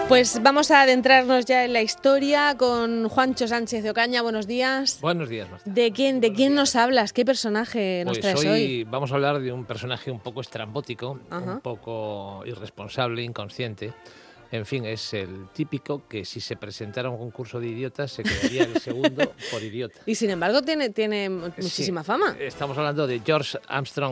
Pues vamos a adentrarnos ya en la historia con Juancho Sánchez de Ocaña. Buenos días. Buenos días, Marta. ¿De quién nos hablas? ¿Qué personaje nos traes hoy? Vamos a hablar de un personaje un poco estrambótico, Ajá. un poco irresponsable, inconsciente. En fin, es el típico que si se presentara a un concurso de idiotas se quedaría el segundo por idiota. Y sin embargo tiene muchísima fama. Estamos hablando de George Armstrong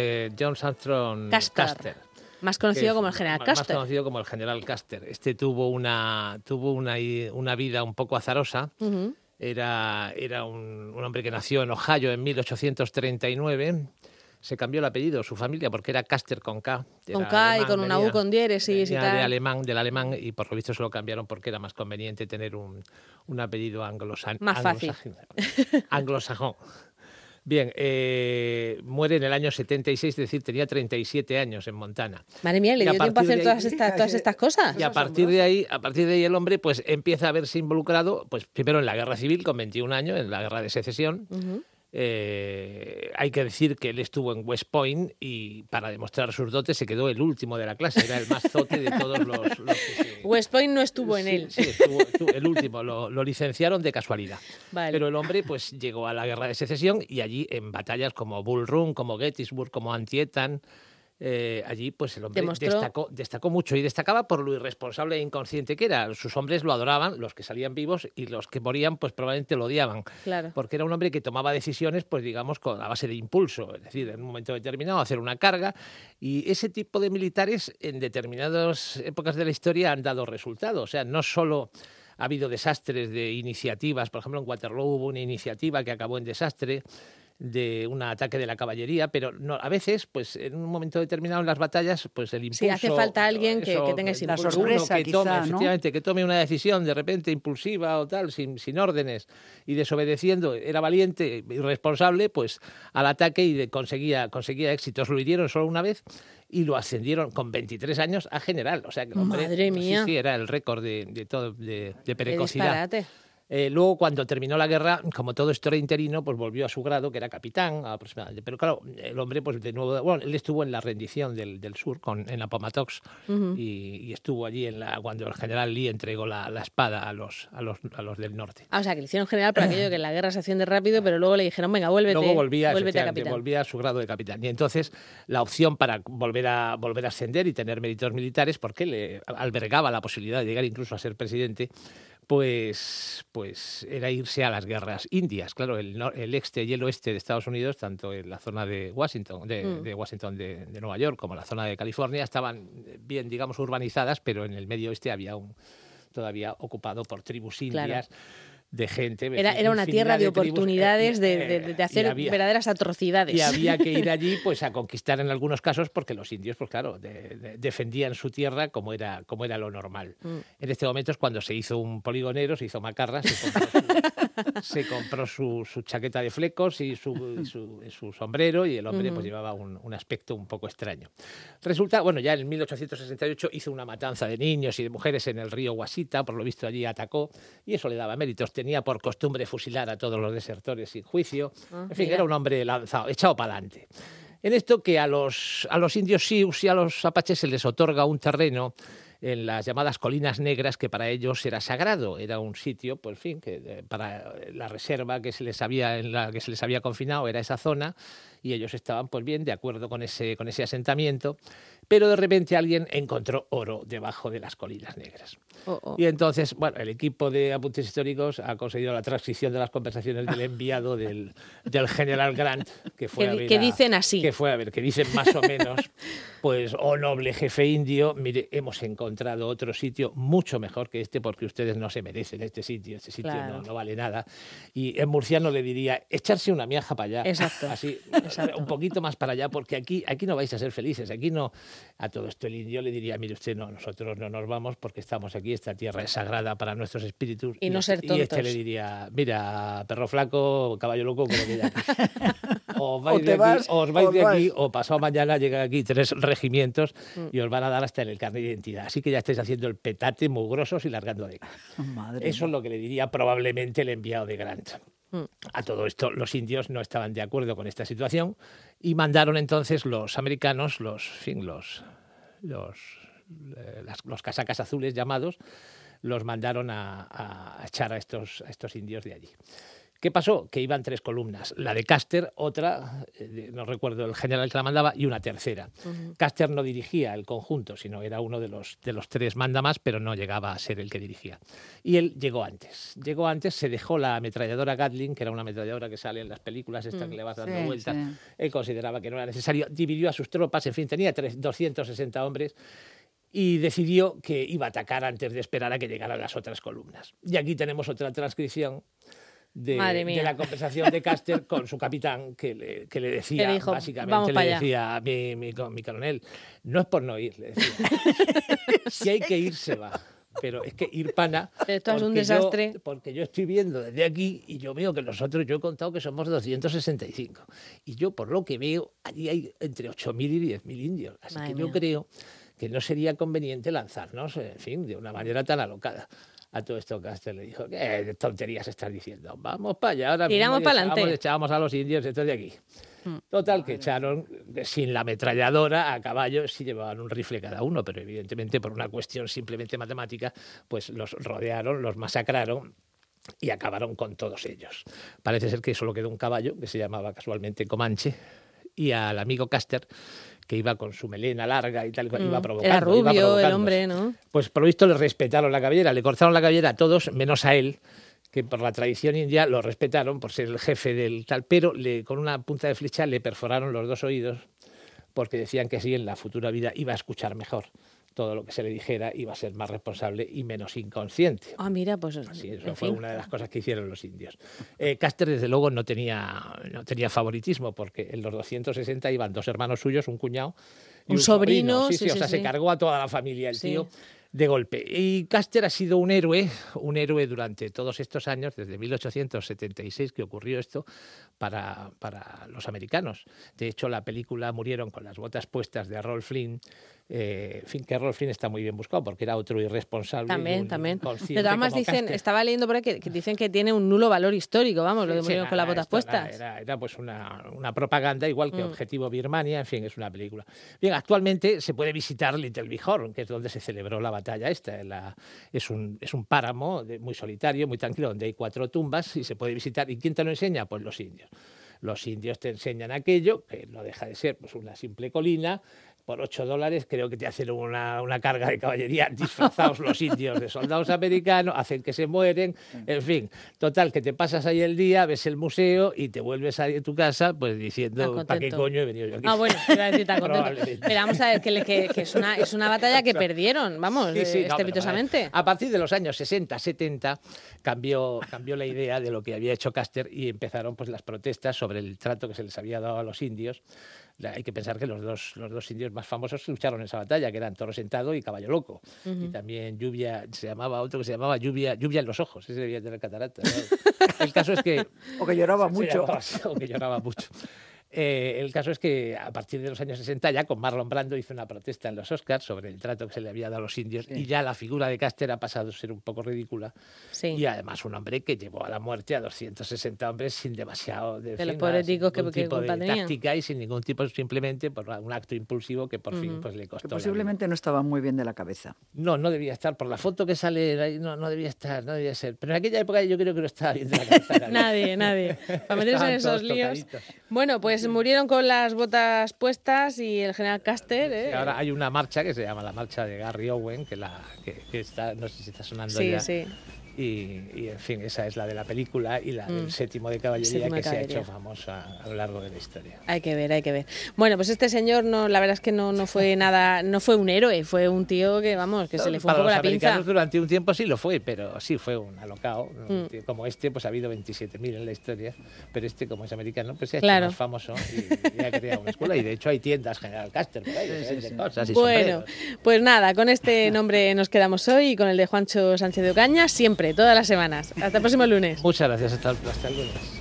Custer. Más conocido como el General Custer. Más conocido como el General Custer. Este tuvo una vida un poco azarosa. Uh-huh. Era un hombre que nació en Ohio en 1839. Se cambió el apellido, su familia, porque era Custer con K. Con K alemán, y con una U con diéresis y tal. Del alemán, y por lo visto se lo cambiaron porque era más conveniente tener un apellido más fácil. Anglosajón. Bien, muere en el año 76, es decir, tenía 37 años en Montana. Madre mía, ¿le dio tiempo a hacer todas estas cosas? Y a partir de ahí el hombre pues empieza a verse involucrado, pues primero en la Guerra Civil con 21 años, en la Guerra de Secesión. Uh-huh. Hay que decir que él estuvo en West Point y para demostrar sus dotes se quedó el último de la clase, era el más zote de todos los West Point no estuvo en él. Sí, estuvo el último, lo licenciaron de casualidad. Vale. Pero el hombre pues llegó a la Guerra de Secesión y allí en batallas como Bull Run, como Gettysburg, como Antietam, allí pues el hombre destacó mucho y destacaba por lo irresponsable e inconsciente que era. Sus hombres lo adoraban, los que salían vivos, y los que morían pues probablemente lo odiaban. Claro. Porque era un hombre que tomaba decisiones pues digamos a base de impulso, es decir, en un momento determinado hacer una carga, y ese tipo de militares en determinadas épocas de la historia han dado resultados. O sea, no solo ha habido desastres de iniciativas, por ejemplo en Waterloo hubo una iniciativa que acabó en desastre de un ataque de la caballería, pero no, a veces, pues en un momento determinado en las batallas, pues el impulso... Sí, hace falta alguien que tenga ese impulso. La sorpresa, quizá, ¿no? Efectivamente, que tome una decisión de repente impulsiva o tal, sin órdenes y desobedeciendo, era valiente, irresponsable, pues al ataque y conseguía éxitos. Lo hirieron solo una vez y lo ascendieron con 23 años a general. O sea, que el hombre, madre mía. Sí, era el récord de precocidad. Qué disparate. Luego, cuando terminó la guerra, como todo esto era interino, pues volvió a su grado, que era capitán aproximadamente. Pero claro, el hombre, pues de nuevo, bueno, él estuvo en la rendición del sur, en la Appomattox, Uh-huh. y estuvo allí cuando el general Lee entregó la espada a los del norte. O sea, que le hicieron general por aquello que en la guerra se asciende rápido, pero luego le dijeron, venga, vuélvete a capitán. Volvía a su grado de capitán. Y entonces la opción para volver a ascender y tener méritos militares, porque le albergaba la posibilidad de llegar incluso a ser presidente, pues era irse a las guerras indias. Claro, el este y el oeste de Estados Unidos, tanto en la zona de Washington, de Nueva York, como la zona de California, estaban bien, digamos, urbanizadas, pero en el medio oeste había todavía ocupado por tribus indias. Claro. De gente. Era una tierra de oportunidades de hacer verdaderas atrocidades. Y había que ir allí pues a conquistar en algunos casos, porque los indios, pues claro, defendían su tierra como era lo normal. En este momento es cuando se hizo un poligonero, se hizo macarra, se compró su chaqueta de flecos y su sombrero, y el hombre pues llevaba un aspecto un poco extraño. Resulta, bueno, ya en 1868 hizo una matanza de niños y de mujeres en el río Washita, por lo visto allí atacó, y eso le daba méritos. Tenía por costumbre fusilar a todos los desertores sin juicio. En fin, era un hombre lanzado, echado para adelante. En esto que a los indios Sioux y a los apaches se les otorga un terreno en las llamadas Colinas Negras, que para ellos era sagrado, era un sitio, pues en fin, que para la reserva que se les había confinado era esa zona, y ellos estaban pues bien de acuerdo con ese asentamiento, pero de repente alguien encontró oro debajo de las Colinas Negras. Y entonces, bueno, el equipo de apuntes históricos ha conseguido la transcripción de las conversaciones del enviado del general Grant, que fue a ver, que dicen así. Que dicen más o menos, pues, noble jefe indio, mire, hemos encontrado otro sitio mucho mejor que este, porque ustedes no se merecen este sitio claro. no vale nada. Y en murciano le diría, echarse una miaja para allá. Exacto. Así, un poquito más para allá, porque aquí no vais a ser felices, aquí no. A todo esto el indio le diría, mire usted, no, nosotros no nos vamos porque estamos aquí, esta tierra es sagrada para nuestros espíritus. Y no ser tontos. Y este le diría, mira, perro flaco, caballo loco, como que ya. Os vais de aquí, o pasado mañana llegan aquí 3 regimientos y os van a dar hasta en el carnet de identidad. Así que ya estáis haciendo el petate mugrosos y largando de aquí. Eso es lo que le diría probablemente el enviado de Grant. A todo esto, los indios no estaban de acuerdo con esta situación y mandaron entonces los americanos, los los casacas azules llamados, los mandaron a echar a estos indios de allí. ¿Qué pasó? Que iban 3 columnas, la de Custer, otra, no recuerdo el general que la mandaba, y una tercera. Custer no dirigía el conjunto, sino era uno de los 3 mandamás, pero no llegaba a ser el que dirigía. Y él llegó antes, se dejó la ametralladora Gatling, que era una ametralladora que sale en las películas, esta que le vas dando vueltas. Sí. Él consideraba que no era necesario, dividió a sus tropas, en fin, tenía 260 hombres, y decidió que iba a atacar antes de esperar a que llegaran las otras columnas. Y aquí tenemos otra transcripción de la conversación de Custer con su capitán, que le decía, dijo, básicamente le decía a mi coronel, no es por no ir, le decía, si hay que ir se va, pero es que ir pana, esto es un desastre. Porque yo estoy viendo desde aquí y yo veo que nosotros, yo he contado que somos 265, y yo por lo que veo, allí hay entre 8.000 y 10.000 indios, así Madre que yo creo que no sería conveniente lanzarnos, en fin, de una manera tan alocada. A todo esto Custer le dijo, ¿qué tonterías estás diciendo? Vamos para allá, ahora tiramos para adelante. Echábamos a los indios estos de aquí. Total, que echaron sin la ametralladora a caballo, sí llevaban un rifle cada uno, pero evidentemente por una cuestión simplemente matemática, pues los rodearon, los masacraron y acabaron con todos ellos. Parece ser que solo quedó un caballo, que se llamaba casualmente Comanche, y al amigo Custer, que iba con su melena larga y tal, iba provocando. Era rubio el hombre, ¿no? Pues por lo visto le respetaron la cabellera, le cortaron la cabellera a todos, menos a él, que por la tradición india lo respetaron por ser el jefe del tal, pero con una punta de flecha le perforaron los 2 oídos, porque decían que así en la futura vida iba a escuchar mejor. Todo lo que se le dijera iba a ser más responsable y menos inconsciente. Ah, mira, pues así, eso fue una de las cosas que hicieron los indios. Custer, desde luego, no tenía favoritismo, porque en los 260 iban 2 hermanos suyos, un cuñado y un sobrino. Sí, o sea, se cargó a toda la familia el tío de golpe. Y Custer ha sido un héroe durante todos estos años, desde 1876 que ocurrió esto, para los americanos. De hecho, la película Murieron con las botas puestas de Errol Flynn, en fin, que Errol Flynn está muy bien buscado porque era otro irresponsable. También. De todas maneras estaba leyendo por ahí que dicen que tiene un nulo valor histórico, vamos, lo de Murieron con las botas puestas. Era pues una propaganda, igual que Objetivo Birmania, en fin, es una película. Bien, actualmente se puede visitar Little Bighorn, que es donde se celebró la batalla esta. Es un páramo muy solitario, muy tranquilo, donde hay 4 tumbas y se puede visitar. ¿Y quién te lo enseña? Pues los indios. Los indios te enseñan aquello, que no deja de ser pues una simple colina. Por $8 creo que te hacen una carga de caballería disfrazados los indios de soldados americanos, hacen que se mueren, en fin. Total, que te pasas ahí el día, ves el museo y te vuelves a tu casa pues diciendo, ¿para qué coño he venido yo aquí? Ah, bueno, te iba a decir, tan contento. Pero vamos a ver, que es una batalla que perdieron, vamos, estrepitosamente. A partir de los años 60, 70, cambió la idea de lo que había hecho Custer y empezaron pues las protestas sobre el trato que se les había dado a los indios. Hay que pensar que los dos indios más famosos lucharon en esa batalla, que eran Toro Sentado y Caballo Loco. Y también otro que se llamaba Lluvia en los ojos, ese debía tener catarata, ¿no? El caso es que... O que lloraba mucho. O que lloraba mucho. El caso es que a partir de los años 60 ya con Marlon Brando hizo una protesta en los Oscars sobre el trato que se le había dado a los indios y ya la figura de Custer ha pasado a ser un poco ridícula y además un hombre que llevó a la muerte a 260 hombres sin demasiado de los políticos sin ningún tipo de táctica y sin ningún tipo, simplemente por un acto impulsivo que por fin pues le costó. Que posiblemente no estaba muy bien de la cabeza. No debía estar, por la foto que sale ahí, no debía estar, no debía ser, pero en aquella época yo creo que no estaba bien de la cabeza. nadie, para meterse en esos líos. Bueno, pues murieron con las botas puestas y el general Custer. Ahora hay una marcha que se llama la marcha de Gary Owen, que está, no sé si está sonando ya. Sí. Y en fin, esa es la de la película y la del Séptimo de Caballería se ha hecho famosa a lo largo de la historia. Hay que ver. Bueno, pues este señor la verdad es que no fue nada, no fue un héroe, fue un tío que se le fue un poco la pinza. Para los americanos durante un tiempo sí lo fue, pero sí fue un alocao. Como pues ha habido 27.000 en la historia, pero como es americano, pues se ha hecho más famoso y ha creado una escuela y de hecho hay tiendas General Custer por ahí, de cosas y bueno, pues nada, con este nombre nos quedamos hoy y con el de Juancho Sánchez de Ocaña siempre, todas las semanas. Hasta el próximo lunes. Muchas gracias, hasta el lunes.